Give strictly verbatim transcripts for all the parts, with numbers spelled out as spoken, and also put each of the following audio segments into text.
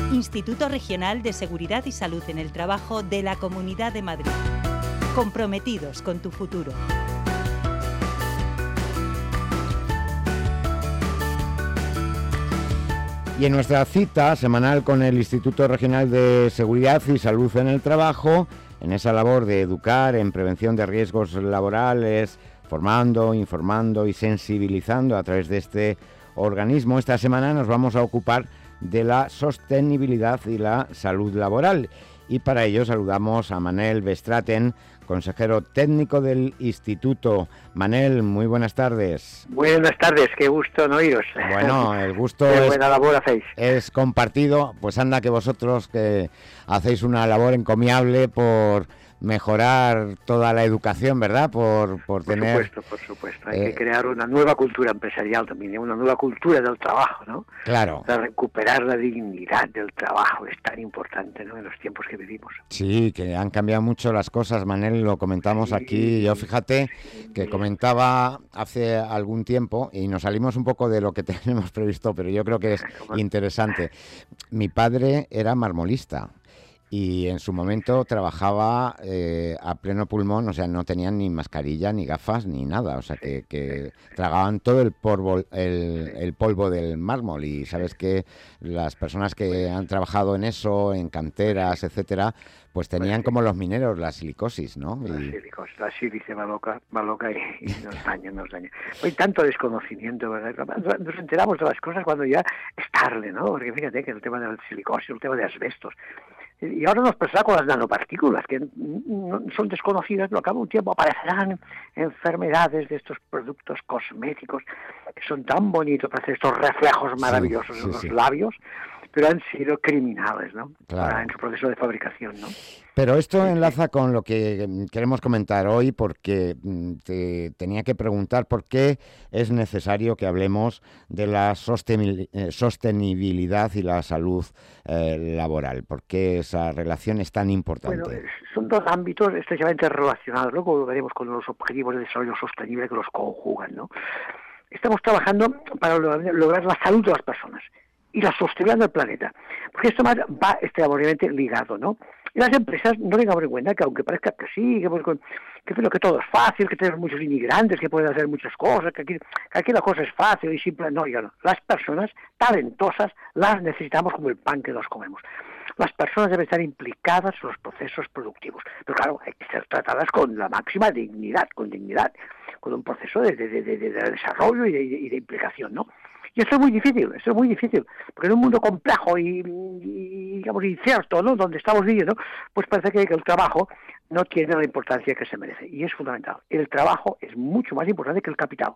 Instituto Regional de Seguridad y Salud en el Trabajo de la Comunidad de Madrid. Comprometidos con tu futuro. Y en nuestra cita semanal con el Instituto Regional de Seguridad y Salud en el Trabajo, en esa labor de educar en prevención de riesgos laborales, formando, informando y sensibilizando a través de este organismo, esta semana nos vamos a ocupar de la sostenibilidad y la salud laboral. Y para ello saludamos a Manel Bestraten, consejero técnico del Instituto. Manel, muy buenas tardes. Buenas tardes, qué gusto en oíros. Bueno, el gusto qué es, buena labor hacéis. es compartido. Pues anda que vosotros que hacéis una labor encomiable por mejorar toda la educación, ¿verdad? Por, por, por tener... Por supuesto, por supuesto. Hay eh, que crear una nueva cultura empresarial también, una nueva cultura del trabajo, ¿no? Claro. Para recuperar la dignidad del trabajo, es tan importante, ¿no?, en los tiempos que vivimos. Sí, que han cambiado mucho las cosas, Manel, lo comentamos sí, aquí. Yo fíjate que comentaba hace algún tiempo, y nos salimos un poco de lo que tenemos previsto, pero yo creo que es interesante. Mi padre era marmolista. Y en su momento trabajaba eh, a pleno pulmón, o sea, no tenían ni mascarilla, ni gafas, ni nada. O sea, que, que tragaban todo el polvo, el, el polvo del mármol. Y sabes que las personas que han trabajado en eso, en canteras, etcétera, pues tenían como los mineros la silicosis, ¿no? La silicosis, la sílice va loca, va loca y, y nos daña, nos daña. Hay tanto desconocimiento, ¿verdad? Nos enteramos de las cosas cuando ya es tarde, ¿no? Porque fíjate que el tema de la silicosis, el tema de asbestos. Y ahora nos pasará con las nanopartículas, que no son desconocidas, pero a cabo de un tiempo aparecerán enfermedades de estos productos cosméticos que son tan bonitos para hacer estos reflejos maravillosos sí, sí, en los sí. labios, pero han sido criminales, ¿no? Claro. Para, en su proceso de fabricación, ¿no? Pero esto enlaza con lo que queremos comentar hoy, porque te tenía que preguntar por qué es necesario que hablemos de la sostenibilidad y la salud eh, laboral. ¿Por qué esa relación es tan importante? Bueno, son dos ámbitos estrechamente relacionados. Luego lo veremos con los objetivos de desarrollo sostenible que los conjugan, ¿no? Estamos trabajando para lograr la salud de las personas y la sostenibilidad del planeta, porque esto más va extraordinariamente ligado, ¿no? Y las empresas no tengamos en cuenta que aunque parezca que sí, que, que, que, que todo es fácil, que tenemos muchos inmigrantes, que pueden hacer muchas cosas, que aquí, que aquí la cosa es fácil y simple, no, ya no. Las personas talentosas las necesitamos como el pan que nos comemos. Las personas deben estar implicadas en los procesos productivos, pero claro, hay que ser tratadas con la máxima dignidad, con dignidad, con un proceso de, de, de, de, de desarrollo y de, y de implicación, ¿no? Y eso es muy difícil, eso es muy difícil, porque en un mundo complejo y, y digamos, incierto, ¿no?, donde estamos viviendo, pues parece que el trabajo no tiene la importancia que se merece, y es fundamental. El trabajo es mucho más importante que el capital.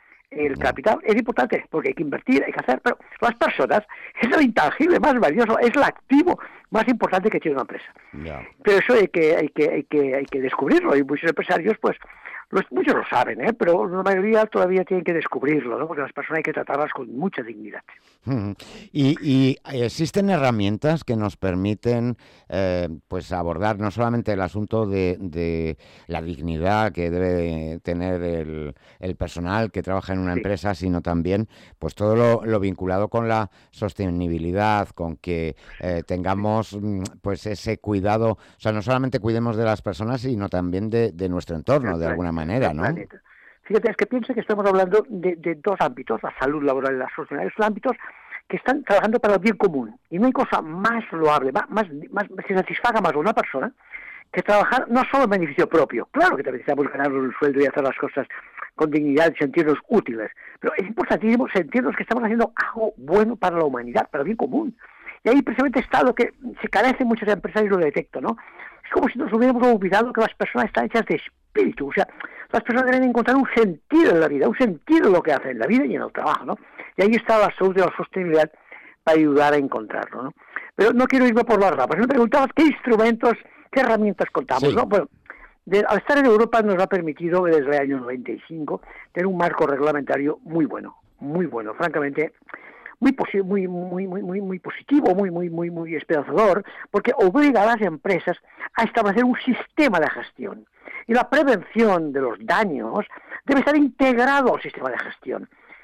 El capital es importante, porque hay que invertir, hay que hacer, pero las personas es lo intangible más valioso, es el activo más importante que tiene una empresa. Yeah. Pero eso hay que, hay que, hay que, hay que descubrirlo, y muchos empresarios, pues, Los, muchos lo saben, ¿eh? Pero la mayoría todavía tienen que descubrirlo, ¿no? Porque las personas hay que tratarlas con mucha dignidad. Mm. Y, y existen herramientas que nos permiten eh, pues abordar no solamente el asunto de, de la dignidad que debe tener el, el personal que trabaja en una sí. empresa, sino también pues todo lo, lo vinculado con la sostenibilidad, con que eh, tengamos pues ese cuidado, o sea, no solamente cuidemos de las personas, sino también de, de nuestro entorno, de alguna manera. manera, ¿no? Fíjate, es que piensa que estamos hablando de, de dos ámbitos, la salud laboral y la sostenibilidad, son ámbitos que están trabajando para el bien común. Y no hay cosa más loable, más, más, más que satisfaga más a una persona que trabajar no solo en beneficio propio. Claro que también necesitamos ganar un sueldo y hacer las cosas con dignidad y sentirnos útiles, pero es importantísimo sentirnos que estamos haciendo algo bueno para la humanidad, para el bien común. Y ahí precisamente está lo que se carece en muchas empresas y lo detecto, ¿no? Es como si nos hubiéramos olvidado que las personas están hechas de espíritu, o sea, las personas deben encontrar un sentido en la vida, un sentido en lo que hacen en la vida y en el trabajo, ¿no? Y ahí está la salud y la sostenibilidad para ayudar a encontrarlo, ¿no? Pero no quiero irme por las ramas. Me preguntabas qué instrumentos, qué herramientas contamos, sí. ¿no? Bueno, de, al estar en Europa nos ha permitido desde el año noventa y cinco tener un marco reglamentario muy bueno, muy bueno, francamente muy posi- muy muy muy muy muy positivo, muy muy muy muy esperanzador, porque obliga a las empresas a establecer un sistema de gestión. Y la prevención de los daños debe estar integrado al sistema de gestión.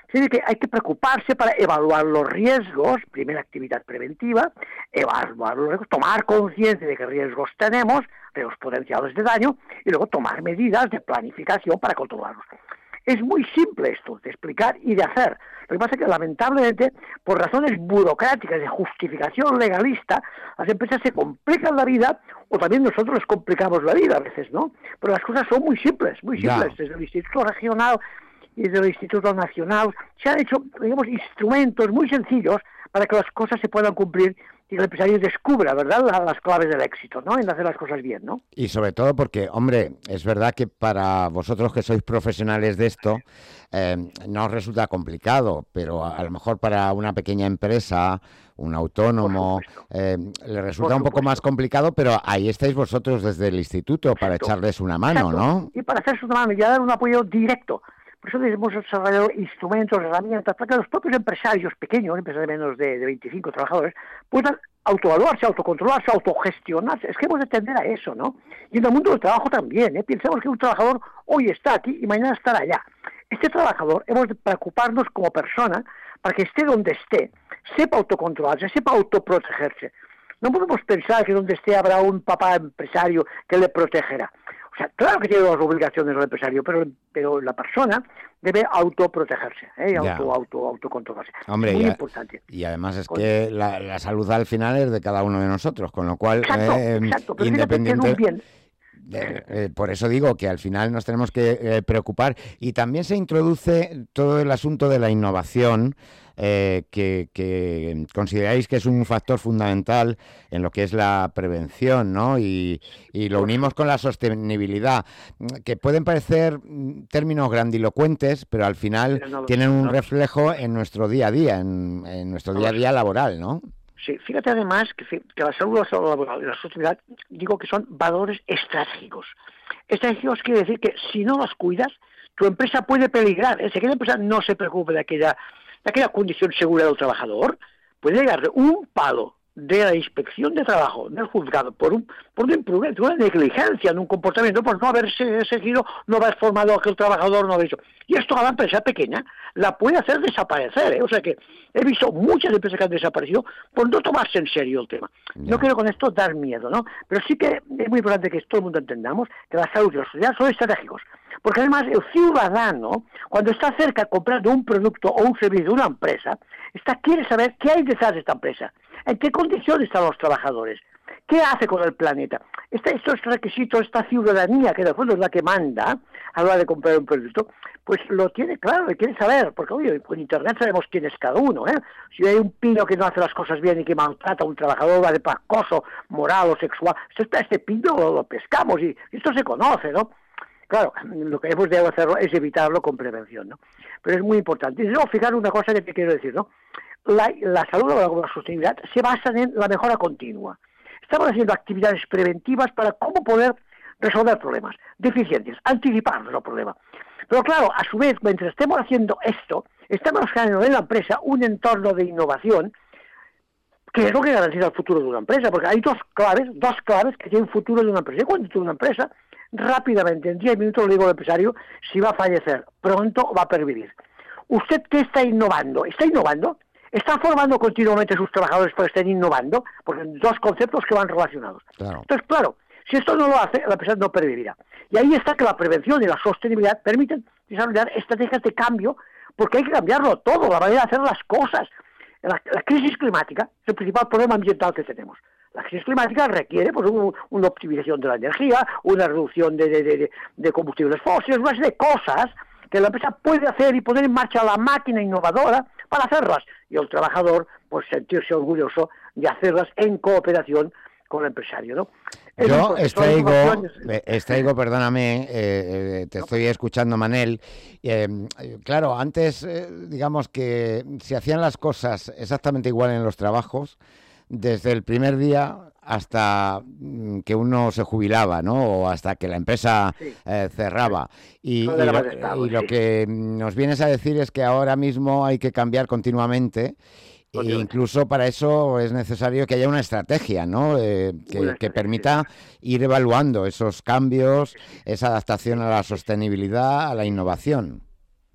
Es que hay que preocuparse para evaluar los riesgos, primera actividad preventiva, evaluar los riesgos, tomar conciencia de qué riesgos tenemos, riesgos potenciales de daño, y luego tomar medidas de planificación para controlarlos. Es muy simple esto, de explicar y de hacer. Lo que pasa es que, lamentablemente, por razones burocráticas de justificación legalista, las empresas se complican la vida, o también nosotros les complicamos la vida a veces, ¿no? Pero las cosas son muy simples, muy simples. Ya. Desde el Instituto Regional y desde el Instituto Nacional se han hecho, digamos, instrumentos muy sencillos para que las cosas se puedan cumplir y el empresario descubra, ¿verdad?, las claves del éxito, ¿no?, en hacer las cosas bien, ¿no? Y sobre todo porque, hombre, es verdad que para vosotros que sois profesionales de esto, eh, no os resulta complicado, pero a, a lo mejor para una pequeña empresa, un autónomo, eh, le resulta un poco más complicado, pero ahí estáis vosotros desde el instituto para Exacto. echarles una mano, Exacto. ¿no? Y para hacerse una mano y dar un apoyo directo. Por eso hemos desarrollado instrumentos, herramientas, para que los propios empresarios pequeños, empresarios de menos de, de veinticinco trabajadores, puedan autoevaluarse, autocontrolarse, autogestionarse. Es que hemos de tender a eso, ¿no? Y en el mundo del trabajo también, ¿eh? Pensamos que un trabajador hoy está aquí y mañana estará allá. Este trabajador hemos de preocuparnos como persona para que esté donde esté, sepa autocontrolarse, sepa autoprotegerse. No podemos pensar que donde esté habrá un papá empresario que le protegerá. O sea, claro que tiene las obligaciones el empresario, pero, pero la persona debe autoprotegerse, ¿eh? auto, auto, autocontrolarse. Hombre, muy y, importante. Y además es que la, la salud al final es de cada uno de nosotros, con lo cual, exacto, eh, exacto, pero independiente... Que es un bien. Eh, eh, por eso digo que al final nos tenemos que eh, preocupar, y también se introduce todo el asunto de la innovación, eh, que, que consideráis que es un factor fundamental en lo que es la prevención, ¿no? Y, y lo unimos con la sostenibilidad, que pueden parecer términos grandilocuentes, pero al final pero no, tienen un no. reflejo en nuestro día a día, en, en nuestro día a día laboral, ¿no? Sí, fíjate además que, que la salud, la salud laboral y la sostenibilidad, digo que son valores estratégicos. Estratégicos quiere decir que si no los cuidas, tu empresa puede peligrar. Es decir, que la empresa no se preocupe de aquella, de aquella condición segura del trabajador, puede llegarle un palo de la inspección de trabajo del juzgado por un por una imprudencia, una negligencia en un comportamiento, por no haberse seguido, no haber formado a aquel trabajador, no haber hecho. Y esto a la empresa pequeña la puede hacer desaparecer, ¿eh? O sea que he visto muchas empresas que han desaparecido por no tomarse en serio el tema. Yeah. No quiero con esto dar miedo, ¿no? Pero sí que es muy importante que todo el mundo entendamos que la salud y la sociedad son estratégicos. Porque además el ciudadano, cuando está cerca de comprar un producto o un servicio de una empresa, está, quiere saber qué hay detrás de esta empresa, en qué condiciones están los trabajadores, qué hace con el planeta. Este, estos requisitos, esta ciudadanía, que de fondo es la que manda a la hora de comprar un producto, pues lo tiene claro, lo quiere saber, porque oye, con Internet sabemos quién es cada uno, ¿eh? Si hay un pino que no hace las cosas bien y que maltrata a un trabajador, va de acoso moral o sexual, este, este pino lo, lo pescamos y esto se conoce, ¿no? Claro, lo que hemos de hacerlo es evitarlo con prevención, ¿no? Pero es muy importante. Y luego, fijar una cosa que te quiero decir, ¿no? La, la salud o la sostenibilidad se basan en la mejora continua. Estamos haciendo actividades preventivas para cómo poder resolver problemas, deficiencias, anticiparnos al problema. Pero claro, a su vez, mientras estemos haciendo esto, estamos generando en la empresa un entorno de innovación que es lo que garantiza el futuro de una empresa, porque hay dos claves, dos claves que tienen el futuro de una empresa. Y cuando tú una empresa, rápidamente, en diez minutos le digo al empresario si va a fallecer pronto o va a pervivir. ¿Usted qué está innovando? ¿Está innovando? ¿Está formando continuamente a sus trabajadores para que estén innovando? Porque son dos conceptos que van relacionados. Claro. Entonces, claro, si esto no lo hace, la empresa no pervivirá. Y ahí está que la prevención y la sostenibilidad permiten desarrollar estrategias de cambio, porque hay que cambiarlo todo, la manera de hacer las cosas. La, la crisis climática es el principal problema ambiental que tenemos. La crisis climática requiere pues, un, una optimización de la energía, una reducción de, de, de, de combustibles fósiles, una serie de cosas que la empresa puede hacer y poner en marcha la máquina innovadora para hacerlas. Y el trabajador, pues sentirse orgulloso de hacerlas en cooperación con el empresario, ¿no? Yo extraigo, extraigo, perdóname, eh, eh, te estoy escuchando, Manel. Eh, claro, antes, eh, digamos que se hacían las cosas exactamente igual en los trabajos, desde el primer día hasta que uno se jubilaba, ¿no? O hasta que la empresa sí. eh, cerraba. Y, y, lo, estado, y sí. lo que nos vienes a decir es que ahora mismo hay que cambiar continuamente. E incluso para eso es necesario que haya una estrategia, ¿no? Eh, que, una estrategia. que permita ir evaluando esos cambios, esa adaptación a la sostenibilidad, a la innovación.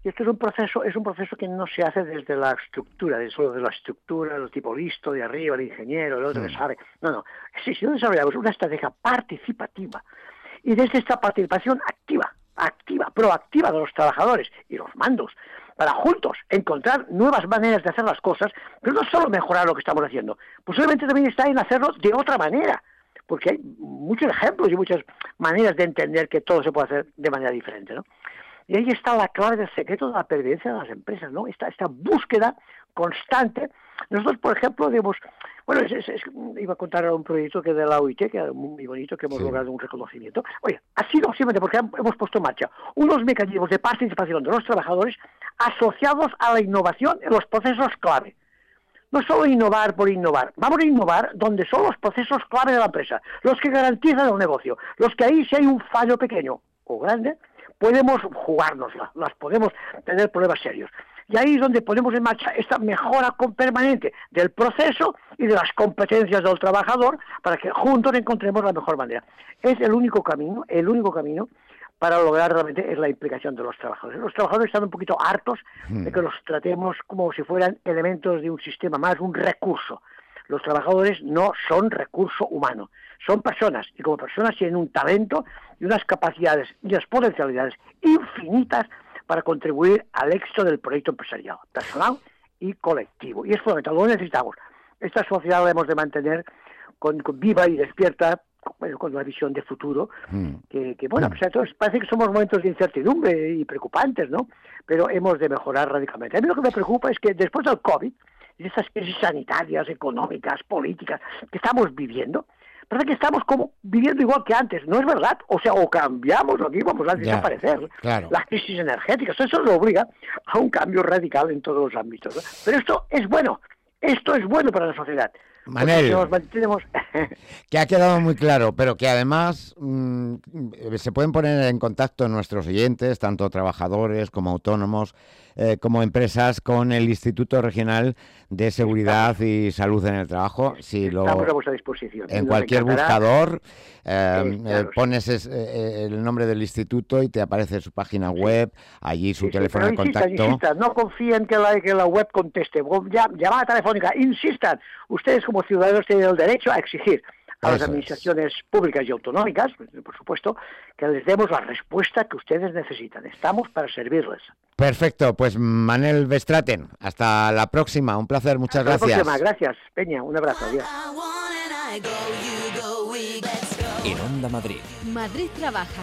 Y esto es un proceso, es un proceso que no se hace desde la estructura, de solo de la estructura, el tipo listo de arriba, el ingeniero, el otro que sabe. No, no. Sí, si no desarrollamos una estrategia participativa y desde esta participación activa, activa, proactiva de los trabajadores y los mandos, para juntos encontrar nuevas maneras de hacer las cosas, pero no solo mejorar lo que estamos haciendo, posiblemente también está en hacerlo de otra manera, porque hay muchos ejemplos y muchas maneras de entender que todo se puede hacer de manera diferente, ¿no? Y ahí está la clave del secreto de la pervivencia de las empresas, ¿no? Esta, esta búsqueda constante. Nosotros, por ejemplo, digamos, bueno, es, es, es, iba a contar un proyecto que de la O I T, que es muy bonito, que hemos sí. logrado un reconocimiento. Oye, ha sido simplemente porque hemos puesto en marcha unos mecanismos de participación de los trabajadores asociados a la innovación en los procesos clave. No solo innovar por innovar, vamos a innovar donde son los procesos clave de la empresa, los que garantizan el negocio, los que ahí si hay un fallo pequeño o grande, podemos jugárnosla, las podemos tener problemas serios. Y ahí es donde ponemos en marcha esta mejora permanente del proceso y de las competencias del trabajador para que juntos encontremos la mejor manera. Es el único camino, el único camino para lograr realmente es la implicación de los trabajadores. Los trabajadores están un poquito hartos de que los tratemos como si fueran elementos de un sistema más, un recurso. Los trabajadores no son recurso humano, son personas, y como personas tienen un talento y unas capacidades y unas potencialidades infinitas para contribuir al éxito del proyecto empresarial, personal y colectivo. Y es fundamental, lo necesitamos. Esta sociedad la hemos de mantener con, con viva y despierta, con, con una visión de futuro, mm. que, que, bueno, mm. pues, entonces parece que somos momentos de incertidumbre y preocupantes, ¿no? Pero hemos de mejorar radicalmente. A mí lo que me preocupa es que después del COVID, y de estas crisis sanitarias, económicas, políticas que estamos viviendo, parece que estamos como viviendo igual que antes. No es verdad. O sea, o cambiamos o aquí vamos a desaparecer. Ya, claro. Las crisis energéticas, eso nos obliga a un cambio radical en todos los ámbitos, ¿no? Pero esto es bueno. Esto es bueno para la sociedad. Manel, nos mantenemos... que ha quedado muy claro, pero que además mmm, se pueden poner en contacto nuestros oyentes, tanto trabajadores como autónomos, eh, como empresas, con el Instituto Regional de Seguridad Estamos. y Salud en el Trabajo. Si lo, Estamos a vuestra disposición. En cualquier buscador eh, eh, claro, pones es, eh, el nombre del instituto y te aparece su página web, allí su sí, teléfono sí, de insistan, contacto. Insistan, no confíen que la, que la web conteste. Llamada telefónica, insistan. Ustedes como ciudadanos tienen el derecho a exigir a Eso las administraciones es. públicas y autonómicas, por supuesto, que les demos la respuesta que ustedes necesitan. Estamos para servirles. Perfecto, pues Manel Verstraeten, hasta la próxima, un placer, muchas hasta gracias. La próxima, gracias, Peña, un abrazo, adiós. En Onda Madrid. Madrid trabaja.